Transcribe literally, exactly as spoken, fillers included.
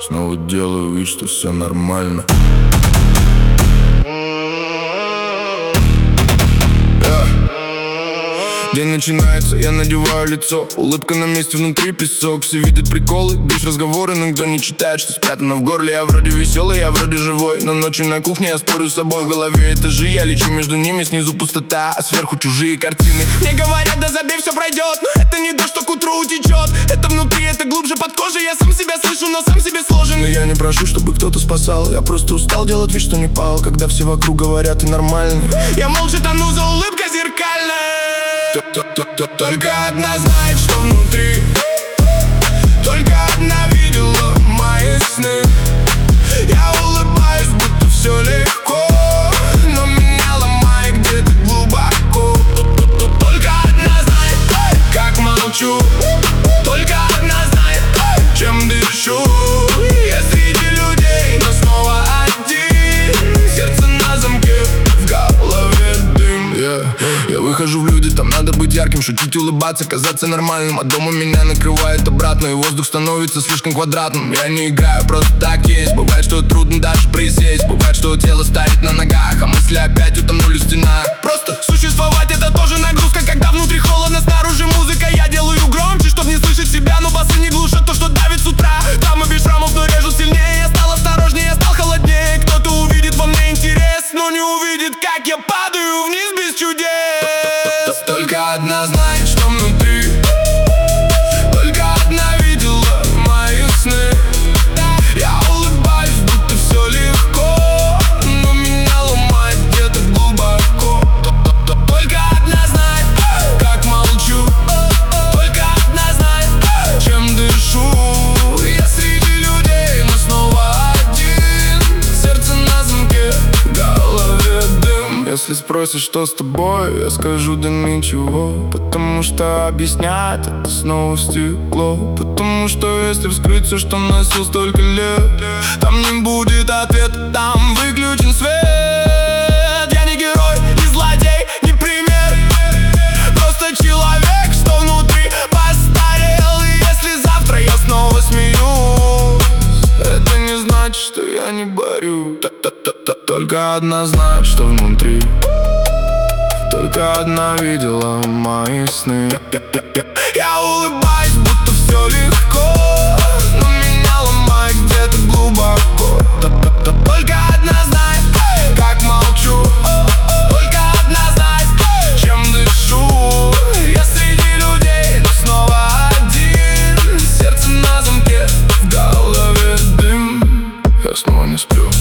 снова делаю вид, что все нормально. День начинается, я надеваю лицо, улыбка на месте, внутри песок. Все видят приколы, бишь разговоры, но никто не читает, что спрятано в горле. Я вроде веселый, я вроде живой, но ночью на кухне я спорю с собой. В голове этажи, я лечу между ними, снизу пустота, а сверху чужие картины. Мне говорят, да забей, все пройдет, но это не дождь, что к утру утечет. Это внутри, это глубже под кожей, я сам себя слышу, но сам себе сложен. И я не прошу, чтобы кто-то спасал, я просто устал делать вид, что не пал, когда все вокруг говорят, ты нормальный. Я молча тону за улыбкой зеркальной. Только одна знает, что внутри. Только одна видела мои сны. Я улыбаюсь, будто все легко, но меня ломает где-то глубоко. Только одна знает, как молчу. Только одна знает, чем дышу. Я среди людей, но снова один. Сердце на замке, в голове дым. yeah. Я выхожу в люди, там надо быть ярким, шутить, улыбаться, казаться нормальным. А дома меня накрывает обратно, и воздух становится слишком квадратным. Я не играю, просто так есть. Бывает, что трудно даже присесть. Бывает, что тело стоит на ногах, а мысли опять утонули в стенах. Просто существовать — это тоже нагрузка, когда внутри холодно, снаружи музыка. Я делаю громче, чтоб не слышать себя, но басы не глушат то, что давит с утра. Травмы без шрамов, но режут сильнее. Я стал осторожнее, я стал холоднее. Кто-то увидит во мне интерес, но не увидит, как я падаю вниз без чудес. Только одна знает, что внутри. Только одна видела мои сны. Я улыбаюсь, будто все легко, но меня ломает где-то глубоко. Только одна знает, как молчу. Только одна знает, чем дышу. Я среди людей, но снова один. Сердце на замке, в голове дым. Если спросишь, что с тобой, я скажу, да ничего. Потому что объяснять — это снова стекло. Потому что если вскрыть все, что носил столько лет, там не будет ответа, там выключен свет. Я не герой, не злодей, не пример, просто человек, что внутри постарел. И если завтра я снова смеюсь, это не значит, что я не борюсь. Только одна знает, что внутри. Только одна видела мои сны. Я улыбаюсь, будто все легко, но меня ломает где-то глубоко. Только одна знает, как молчу. Только одна знает, чем дышу. Я среди людей, но снова один. Сердце на замке, в голове дым. Я снова не сплю.